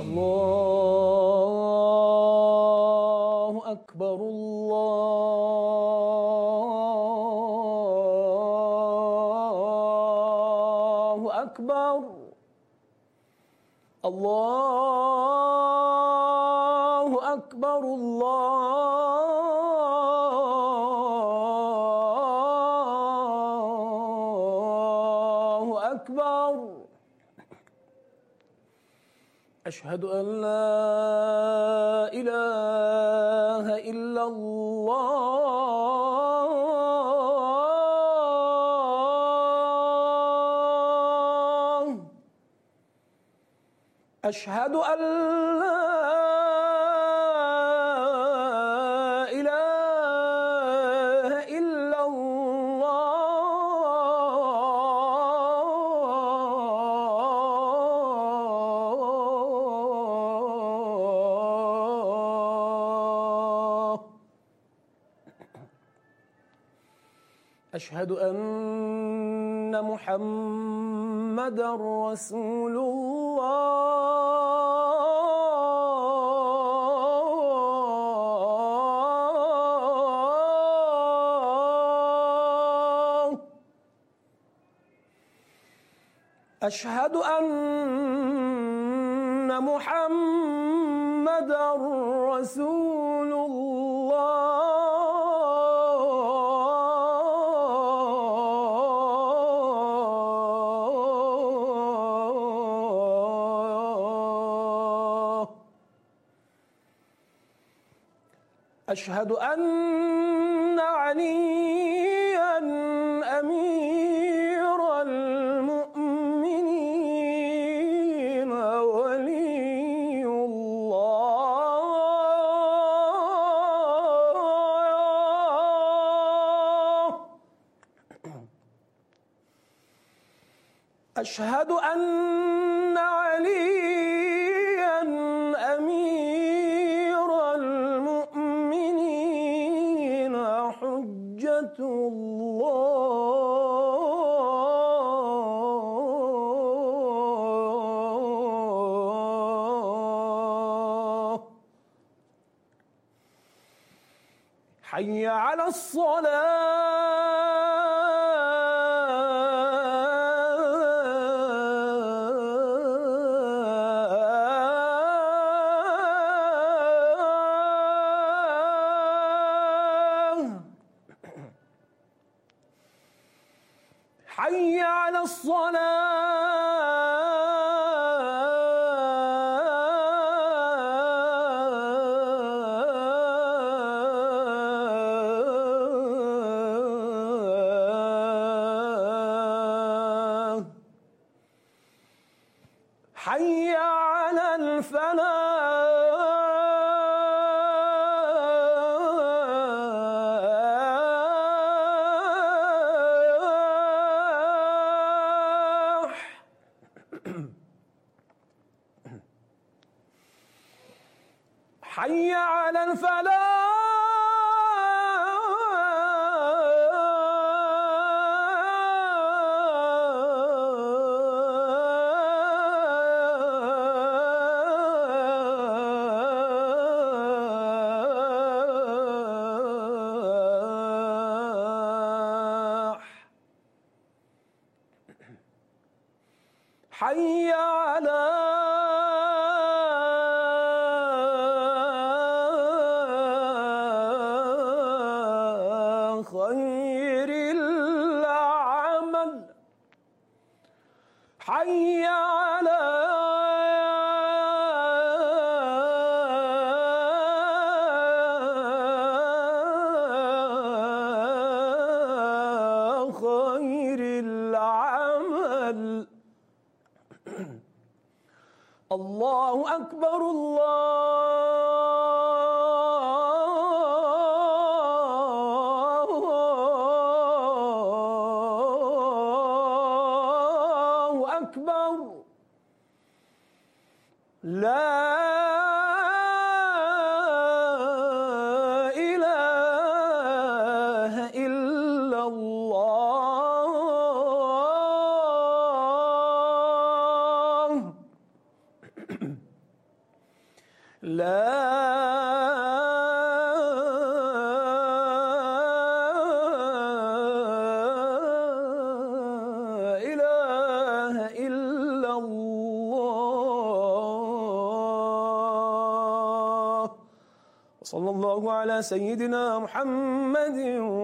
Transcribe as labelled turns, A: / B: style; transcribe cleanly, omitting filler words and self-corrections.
A: الله أكبر الله أكبر الله أكبر الله أكبر. أشهد أن لا إله إلا الله. أشهد أن لا إله إلا الله. أشهد أن محمدًا رسول الله. أشهد أن محمدًا رسول الله. أشهد أن عليًا أمير المؤمنين ولي الله. أشهد أن عليًا أمير المؤمنين حجة الله. حي على الصلاة. حي على الصلاة. حي على الفلاح. حي على الفلاح. حي على خير العمل. حي على خير العمل. الله أكبر الله أكبر. لا إله إلا الله. إله إلا الله. وصلى الله على سيدنا محمد